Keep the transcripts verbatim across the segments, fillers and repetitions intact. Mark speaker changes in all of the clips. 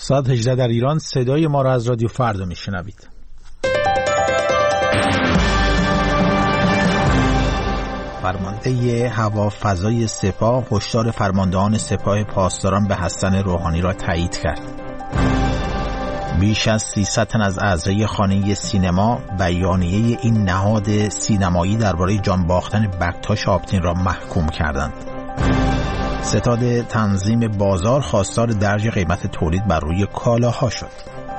Speaker 1: ساعت هجده در ایران. صدای ما را از رادیو فردا میشنوید. فرمانده هوافضای سپاه هشدار فرماندهان سپاه پاسداران به حسن روحانی را تایید کرد. بیش از سیصد تن از اعضای خانه سینما بیانیه این نهاد سینمایی درباره جان باختن بکتاش آبتین را محکوم کردند. ستاد تنظیم بازار خواستار درج قیمت تولید بر روی کالاها شد.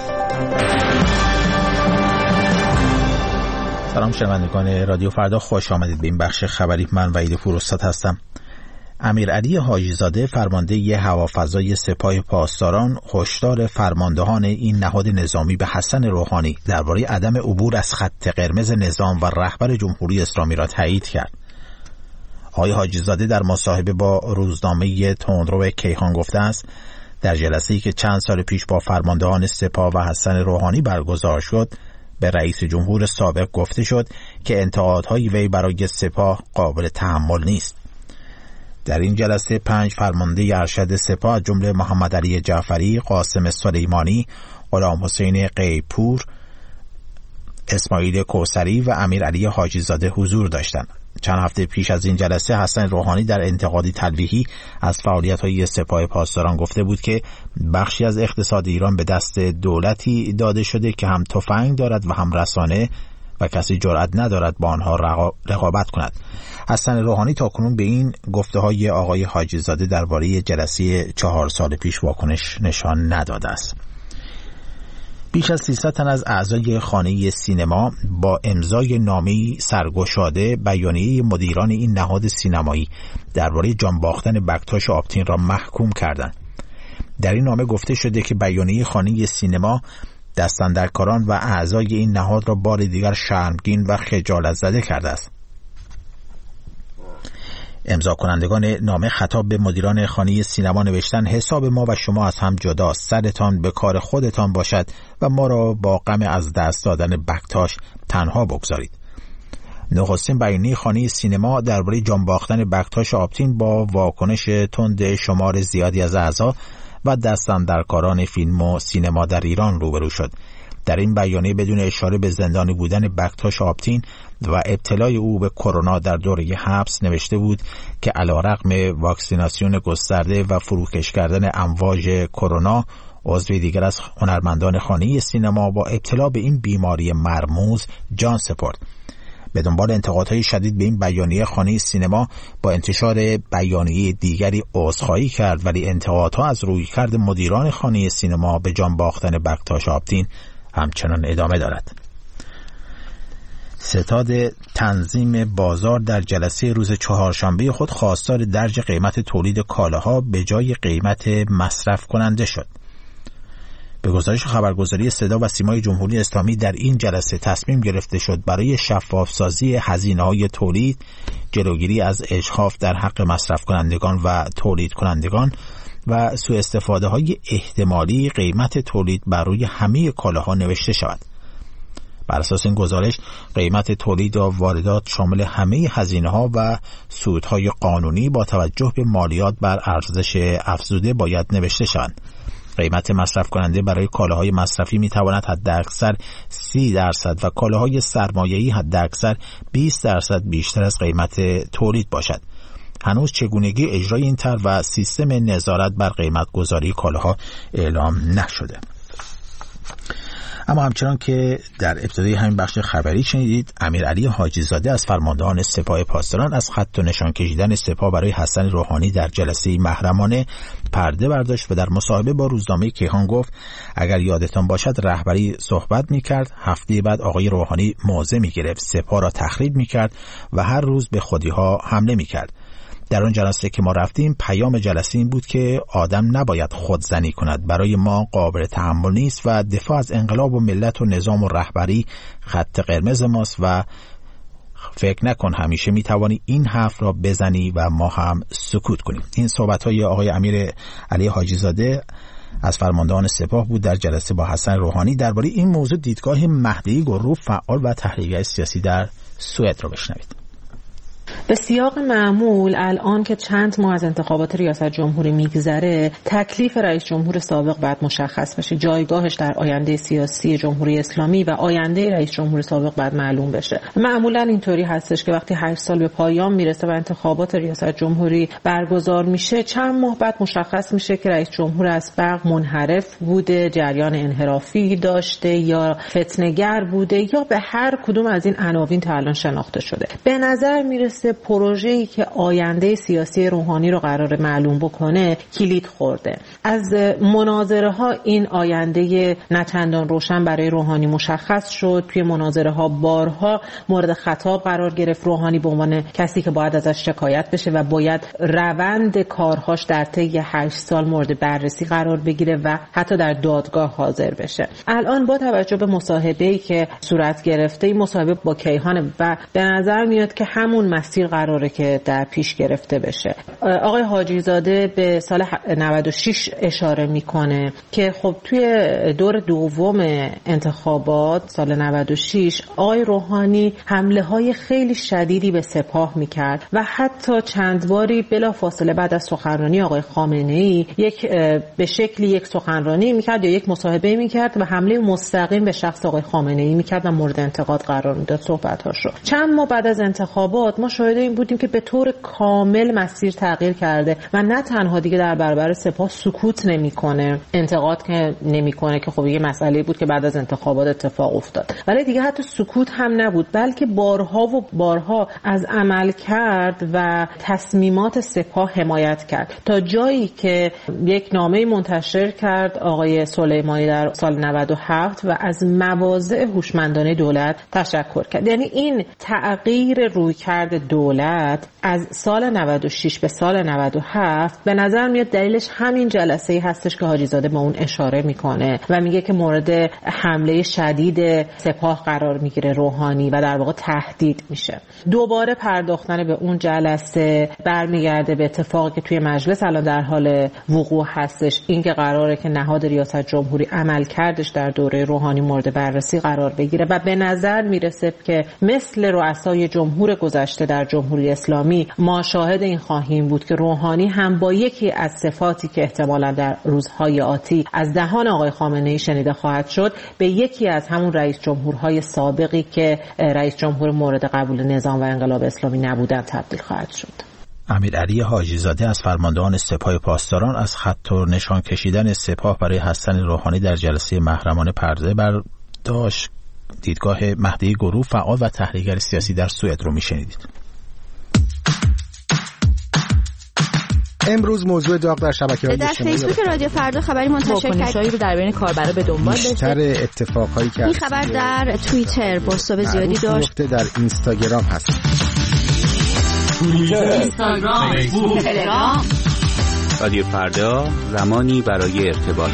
Speaker 1: سلام شنوندگان رادیو فردا، خوش آمدید به این بخش خبری. من وحید پوراستاد هستم. امیرعلی حاجی زاده فرمانده ی هوافضای سپاه پاسداران هشدار فرماندهان این نهاد نظامی به حسن روحانی درباره عدم عبور از خط قرمز نظام و رهبر جمهوری اسلامی را تایید کرد. آقای حاجی زاده در مصاحبه با روزنامه تندرو کیهان گفته است در جلسه‌ای که چند سال پیش با فرماندهان سپاه و حسن روحانی برگزار شد، به رئیس جمهور سابق گفته شد که انتقادهای وی برای سپاه قابل تحمل نیست. در این جلسه پنج فرمانده ارشد سپاه از جمله محمد علی جعفری، قاسم سلیمانی، غلام حسین قیپور، اسماعیل کوثری و امیرعلی حاجی زاده حضور داشتند. چند هفته پیش از این جلسه حسن روحانی در انتقادی تلویحی از فعالیت‌های سپاه پاسداران گفته بود که بخشی از اقتصاد ایران به دست دولتی داده شده که هم تفنگ دارد و هم رسانه و کسی جرأت ندارد با آنها رقابت کند. حسن روحانی تاکنون به این گفته‌های آقای حاجی زاده درباره جلسه چهار سال پیش واکنش نشان نداده است. بیش از سیصد تن از اعضای خانه سینما با امضای نامه‌ای سرگشاده بیانیه مدیران این نهاد سینمایی درباره جان باختن بکتاش آبتین را محکوم کردند. در این نامه گفته شده که بیانیه خانه سینما دستاندرکاران و اعضای این نهاد را بار دیگر شرمگین و خجالت زده کرده است. امضا کنندگان نامه خطاب به مدیران خانه سینما نوشتن حساب ما و شما از هم جداست، سرتان به کار خودتان باشد و ما را با غم از دست دادن بکتاش تنها بگذارید. نخستین بیانیه خانه سینما درباره جان باختن بکتاش آبتین با واکنش تند شمار زیادی از اعضا و دستاندرکاران فیلم و سینما در ایران روبرو شد. در این بیانیه بدون اشاره به زندانی بودن بکتاش آبتین و ابتلای او به کرونا در دوره حبس نوشته بود که علیرغم واکسیناسیون گسترده و فروکش کردن امواج کرونا، عضوی دیگر از هنرمندان خانه سینما با ابتلا به این بیماری مرموز جان سپرد. به دنبال انتقادهای شدید به این بیانیه خانه سینما با انتشار بیانیه دیگری عذرخواهی کرد، ولی انتقادها از رویکرد مدیران خانه سینما به جان باختن بکتاش آبتین همچنان ادامه دارد. ستاد تنظیم بازار در جلسه روز چهارشنبه خود خواستار درج قیمت تولید کالاها به جای قیمت مصرف کننده شد. به گزارش خبرگزاری صدا و سیمای جمهوری اسلامی در این جلسه تصمیم گرفته شد برای شفافسازی هزینه‌های تولید، جلوگیری از اجحاف در حق مصرف کنندگان و تولید کنندگان و سوء استفاده های احتمالی قیمت تولید بر روی همه کالاها نوشته شود. بر اساس این گزارش قیمت تولید و واردات شامل همه هزینه ها و سودهای قانونی با توجه به مالیات بر ارزش افزوده باید نوشته شوند. قیمت مصرف کننده برای کالاهای مصرفی می تواند حداکثر سی درصد و کالاهای سرمایه‌ای حداکثر بیست درصد بیشتر از قیمت تولید باشد. هنوز چگونگی اجرای این طرح و سیستم نظارت بر قیمت گذاری کالاها اعلام نشده. اما همچنان که در ابتدای همین بخش خبری شنیدید، امیرعلی حاجی زاده از فرماندهان سپاه پاسداران از خط و نشان کشیدن سپاه برای حسن روحانی در جلسه محرمانه پرده برداشت و در مصاحبه با روزنامه کیهان گفت اگر یادتان باشد رهبری صحبت می‌کرد، هفته بعد آقای روحانی موضع می‌گرفت، سپاه را تخریب می‌کرد و هر روز به خودی‌ها حمله می‌کرد. در اون جلسه که ما رفتیم پیام جلسه این بود که آدم نباید خودزنی کند، برای ما قابل تحمل نیست و دفاع از انقلاب و ملت و نظام و رهبری خط قرمز ماست و فکر نکن همیشه میتوانی این حرف را بزنی و ما هم سکوت کنیم. این صحبت‌های آقای امیر علی حاجی زاده از فرماندهان سپاه بود در جلسه با حسن روحانی. درباره این موضوع دیدگاه مهدی گروه فعال و تحلیلگر سیاسی در سوئد را بشنوید.
Speaker 2: به سیاق معمول الان که چند ماه از انتخابات ریاست جمهوری میگذره، تکلیف رئیس جمهور سابق باید مشخص بشه، جایگاهش در آینده سیاسی جمهوری اسلامی و آینده رئیس جمهور سابق باید معلوم بشه. معمولا اینطوری هستش که وقتی هشت سال به پایان میرسه و انتخابات ریاست جمهوری برگزار میشه، چند ماه بعد مشخص میشه که رئیس جمهور از برق منحرف بوده، جریان انحرافی داشته یا فتنه‌گر بوده یا به هر کدوم از این عناوین تا الان شناخته شده. به نظر میرسه پروژه‌ای که آینده سیاسی روحانی رو قرار معلوم بکنه کلید خورده. از مناظره ها این آینده نه چندان روشن برای روحانی مشخص شد. توی مناظره ها بارها مورد خطاب قرار گرفت روحانی به عنوان کسی که باید ازش شکایت بشه و باید روند کارهاش در طی هشت سال مورد بررسی قرار بگیره و حتی در دادگاه حاضر بشه. الان با توجه به مصاحبه‌ای که صورت گرفته، این مصاحبه با کیهان و به نظر میاد که همون مسیر قراره که در پیش گرفته بشه. آقای حاجی زاده به سال نود و شش اشاره میکنه که خب توی دور دوم انتخابات سال نود و شش آقای روحانی حمله های خیلی شدیدی به سپاه میکرد و حتی چند باری بلا فاصله بعد از سخنرانی آقای خامنه‌ای یک به شکلی یک سخنرانی میکرد یا یک مصاحبه میکرد و حمله مستقیم به شخص آقای خامنه‌ای میکرد و مورد انتقاد قرار میداد صحبت‌هاش رو. چند ماه بعد از انتخابات ما شاهد این بودیم که به طور کامل مسیر تغییر کرده و نه تنها دیگه در برابر سپاه سکوت نمیکنه، انتقاد که نمیکنه که خب یه مسئله بود که بعد از انتخابات اتفاق افتاد، ولی دیگه حتی سکوت هم نبود، بلکه بارها و بارها از عمل کرد و تصمیمات سپاه حمایت کرد تا جایی که یک نامه منتشر کرد آقای سلیمانی در سال نود و هفت و از مواضع هوشمندانه دولت تشکر کرد. یعنی این تغییر رویکرد دولت از سال نود و شش به سال نود و هفت به نظر میاد دلیلش همین جلسه‌ای هستش که حاجی زاده به اون اشاره میکنه و میگه که مورد حمله شدید سپاه قرار میگیره روحانی و در واقع تهدید میشه. دوباره پرداختن به اون جلسه برمیگرده به اتفاقی که توی مجلس الان در حال وقوع هستش، این که قراره که نهاد ریاست جمهوری عمل کردش در دوره روحانی مورد بررسی قرار بگیره و به نظر میرسه که مثل رؤسای جمهور گذشته در جمهوری اسلامی ما شاهد این خواهیم بود که روحانی هم با یکی از صفاتی که احتمالاً در روزهای آتی از دهان آقای خامنه‌ای شنیده خواهد شد به یکی از همون رئیس جمهورهای سابقی که رئیس جمهور مورد قبول نظام و انقلاب اسلامی نبودن تبدیل خواهد شد.
Speaker 1: امیرعلی حاجی زاده از فرماندهان سپاه پاسداران از خط و نشان کشیدن سپاه برای حسن روحانی در جلسه محرمانه پرده برداشت. دیدگاه مهدی گروه فعال و تحلیلگر سیاسی در سوئد رو میشنیدید.
Speaker 3: امروز موضوع داغ در شبکه‌های
Speaker 4: اجتماعی در فیسبوک رادیو فردا خبری منتشر کرد رو در بین کاربرا به دنبال داشته.
Speaker 3: بیشتر اتفاقایی که
Speaker 4: این خبر در توییتر بازتاب زیادی داشت،
Speaker 3: در اینستاگرام هست.
Speaker 5: اینستاگرام، فیسبوک، تلگرام. رادیو فردا، زمانی برای ارتباط.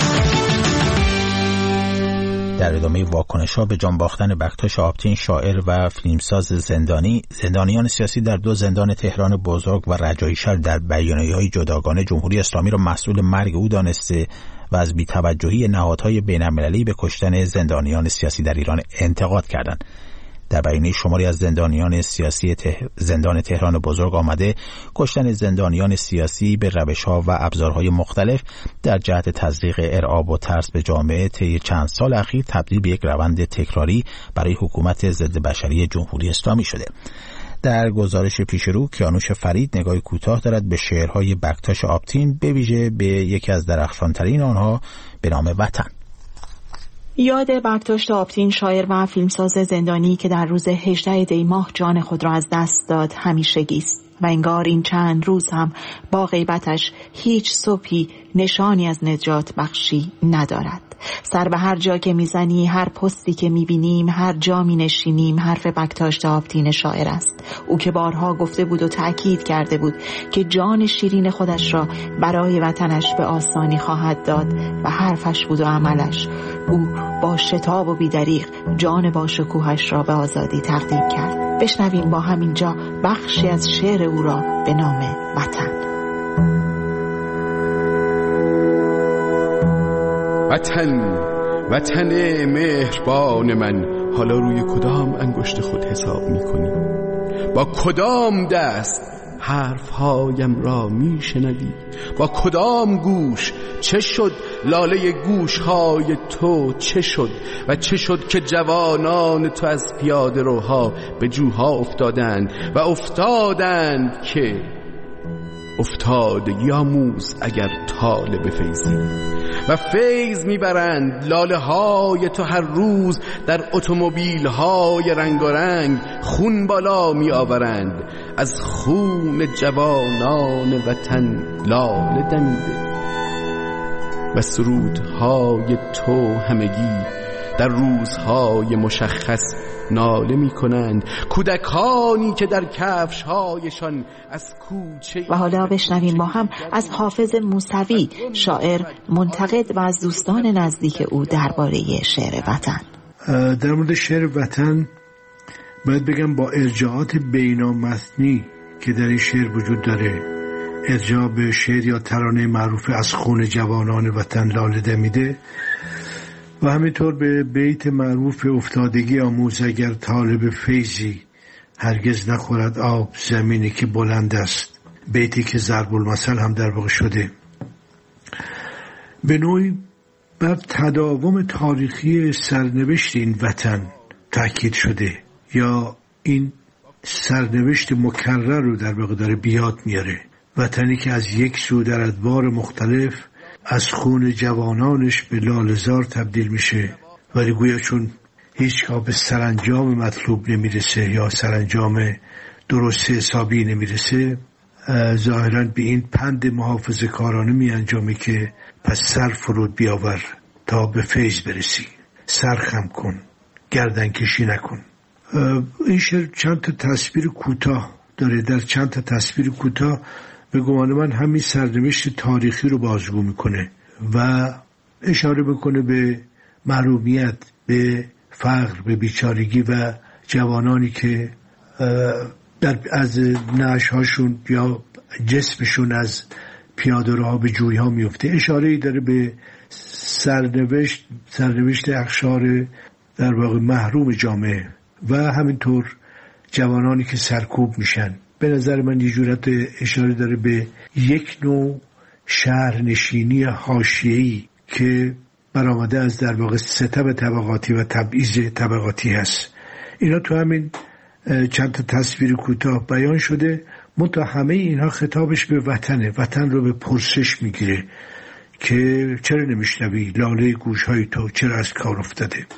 Speaker 1: در ادامه واکنش‌ها به جان باختن بکتاش آبتین، شاعر و فیلمساز زندانی، زندانیان سیاسی در دو زندان تهران بزرگ و رجایی شهر در بیانیه‌های جداگانه جمهوری اسلامی را مسئول مرگ او دانسته و از بی‌توجهی نهادهای بین‌المللی به کشتن زندانیان سیاسی در ایران انتقاد کردند. در بیانیه شماری از زندانیان سیاسی ته... زندان تهران بزرگ آمده کشتن زندانیان سیاسی به روش‌ها و ابزارهای مختلف در جهت تزریق ارعاب و ترس به جامعه طی چند سال اخیر تبدیل به یک روند تکراری برای حکومت ضد بشری جمهوری اسلامی شده. در گزارش پیشرو کیانوش فرید نگاهی کوتاه دارد به شعرهای بکتاش آبتین، به ویژه به یکی از درخشانترین آنها به نام وطن.
Speaker 6: یاد بکتاش آبتین، شاعر و فیلمساز زندانی که در روز هجدهم دی ماه جان خود را از دست داد همیشگی است و انگار این چند روز هم با غیبتش هیچ صبحی نشانی از نجات بخشی ندارد. سر به هر جا که میزنی، هر پستی که میبینیم، هر جا مینشینیم حرف بکتاش آبتین شاعر است. او که بارها گفته بود و تأکید کرده بود که جان شیرین خودش را برای وطنش به آسانی خواهد داد و حرفش بود و عملش. او با شتاب و بیدریغ جان با شکوهش را به آزادی تقدیم کرد. بشنویم با همینجا بخشی از شعر او را به نام وطن.
Speaker 7: وطن، وطن مهربان من، حالا روی کدام انگشت خود حساب می‌کنی؟ با کدام دست حرفهایم را میشنوی؟ با کدام گوش؟ چه شد لاله گوشهای تو؟ چه شد و چه شد که جوانان تو از پیاده روها به جوها افتادند و افتادند که افتادگی آموز اگر طالب فیضی و فیض میبرند لاله های تو هر روز در اتومبیل های رنگارنگ خون بالا می آورند از خون جوانان وطن لاله دمیده و سرودهای تو همگی در روزهای مشخص ناله می کنند، کودکانی که در کفشهایشان از کوچه.
Speaker 6: و حالا بشنویم با هم از حافظ موسوی، شاعر، منتقد و از دوستان نزدیک او درباره شعر وطن.
Speaker 8: در مورد شعر وطن باید بگم با ارجاعات بینامتنی که در این شعر وجود داره، ارجاع به شعر یا ترانه معروف از خون جوانان وطن لاله دمیده و همینطور به بیت معروف افتادگی آموز اگر طالب فیضی هرگز نخورد آب زمینی که بلند است، بیتی که ضرب المثل هم در واقع شده. به نوعی بر تداوم تاریخی سرنوشت این وطن تاکید شده یا این سرنوشت مکرر رو در واقع داره بیاد میاره. وطنی که از یک سو در ادوار مختلف از خون جوانانش به لاله‌زار تبدیل میشه ولی گویا چون هیچگاه به سرانجام مطلوب نمیرسه یا سرانجام درست حسابی نمیرسه، ظاهراً به این پند محافظه کارانه می انجامی که پس سر فرود بیاور تا به فیض برسی، سر خم کن، گردن کشی نکن. این شعر چند تا تصویر کوتاه داره. در چند تا تصویر کوتاه به گمان من همین سرنوشت تاریخی رو بازگو میکنه و اشاره میکنه به محرومیت، به فقر، به بیچارگی و جوانانی که در از نعش‌هاشون یا جسمشون از پیاده روها به جویها میفته. اشاره‌ای داره به سرنوشت سرنوشت اقشار در واقع محروم جامعه و همینطور جوانانی که سرکوب میشن. به نظر من یه جورت اشاره داره به یک نوع شهرنشینی حاشیه‌ای که برآمده از در واقع ستم طبقاتی و تبعیض طبقاتی هست. اینا تو همین چند تا تصویر کوتاه بیان شده، منتها همه اینها خطابش به وطنه. وطن رو به پرسش میگیره که چرا نمیشنوی لاله گوشهای تو، چرا از کار افتاده.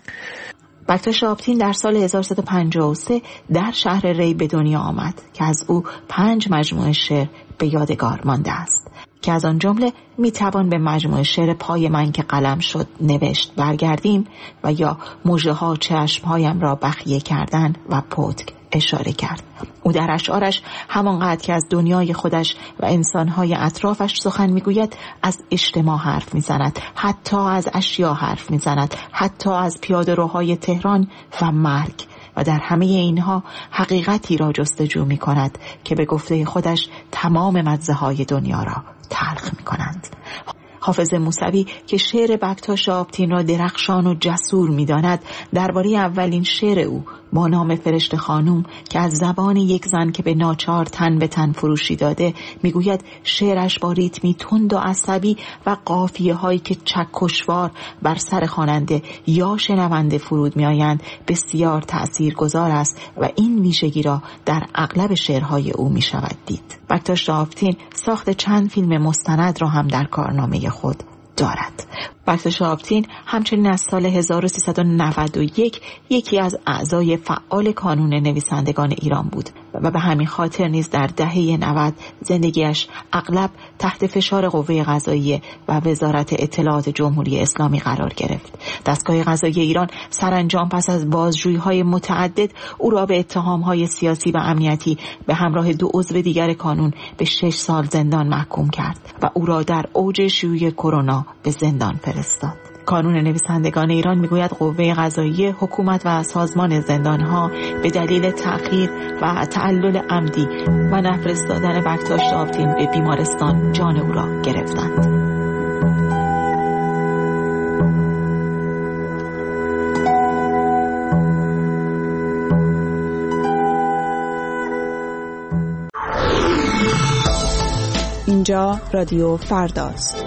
Speaker 6: بکتاش آپتین در سال هزار و سیصد و پنجاه و سه در شهر ری به دنیا آمد که از او پنج مجموعه شعر به یادگار مانده است که از آن جمله میتوان به مجموعه شعر پای من که قلم شد نوشت برگردیم و یا مژه ها چشمهایم را بخیه کردن و پتک اشاره کرد. او در اشعارش همانقدر که از دنیای خودش و انسانهای اطرافش سخن میگوید از اجتماع حرف میزند، حتی از اشیا حرف میزند، حتی از پیاده‌روهای تهران و مرگ و در همه اینها حقیقتی را جستجو می کند که به گفته خودش تمام مزه های دنیا را تلخ می کنند. حافظ موسوی که شعر بکتاش آپتین را درخشان و جسور می داند، درباره اولین شعر او با نام فرشته خانوم که از زبان یک زن که به ناچار تن به تن فروشی داده میگوید شعرش با ریتمی تند و عصبی و قافیه هایی که چکشوار بر سر خواننده یا شنونده فرود می آیند بسیار تأثیر گذار است و این ویژگی را در اغلب شعرهای او می شود دید. بکتاش آپتین ساخت چند فیلم مستند را هم در کارنامه خود دارد. بکتاش آپتین همچنین از سال هزار و سیصد و نود و یک یکی از اعضای فعال کانون نویسندگان ایران بود و به همین خاطر نیز در دهه نود زندگیش اغلب تحت فشار قوه قضاییه و وزارت اطلاعات جمهوری اسلامی قرار گرفت. دستگاه قضایی ایران سرانجام پس از بازجویی‌های متعدد او را به اتهام‌های سیاسی و امنیتی به همراه دو عضو دیگر کانون به شش سال زندان محکوم کرد و او را در اوج شیوع کرونا به زندان فرستاد. کانون نویسندگان ایران میگوید قوه قضاییه، حکومت و سازمان زندانها به دلیل تأخیر و تعلل عمدی و نفرستادن بکتاش آپتین به بیمارستان جان او را گرفتند. اینجا رادیو فرداست.